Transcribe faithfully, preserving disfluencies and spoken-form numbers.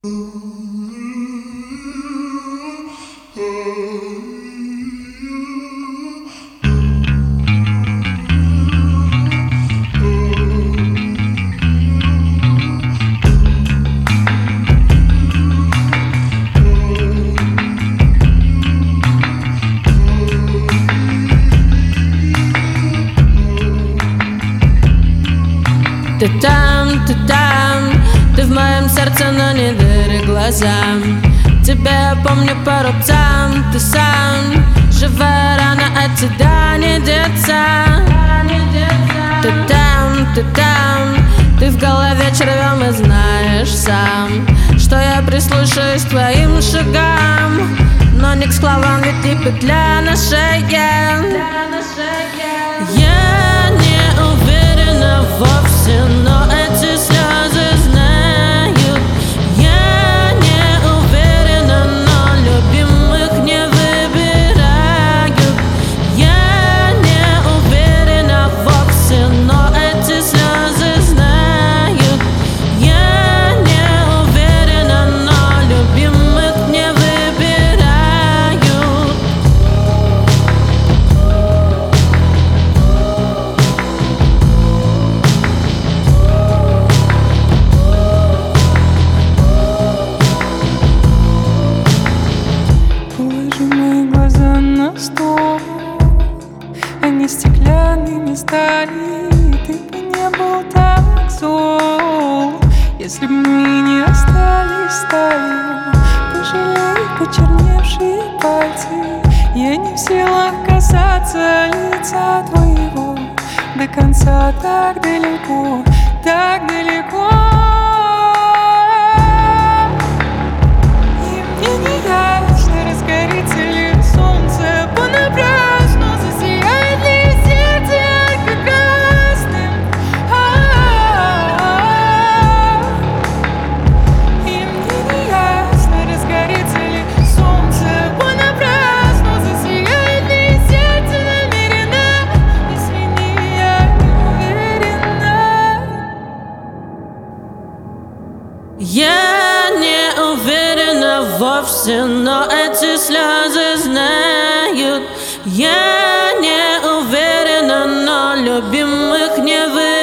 Ты там, ты там, ты в моем сердце, но не дыры глазам. Тебя я помню по рубцам, ты сам живая рана, от тебя не деться. Ты там, ты там, ты в голове червем и знаешь сам, что я прислушаюсь к твоим шагам. Но не к словам, ведь ты петля на шее. Я не уверена вовсе, но эти слезы знают. Я не уверена, но любимых не выбирают. Я не уверена вовсе, но эти слезы знают. Я не уверена, но любимых не выбирают. Они стеклянными стали, ты бы не был так зол, если бы мы не остались стаей. Пожалей почерневшие пальцы, я не в силах касаться лица твоего. До конца так далеко, так далеко. И мне не ясно, разгорится ли солнце понапрасну, засияет ли сердце ярко красным. И мне не ясно, разгорится ли солнце понапрасну, засияет ли сердце намеренно, если не я не уверена. Я не уверена вовсе, но эти слезы знают. Я не уверена, но любимых не вы.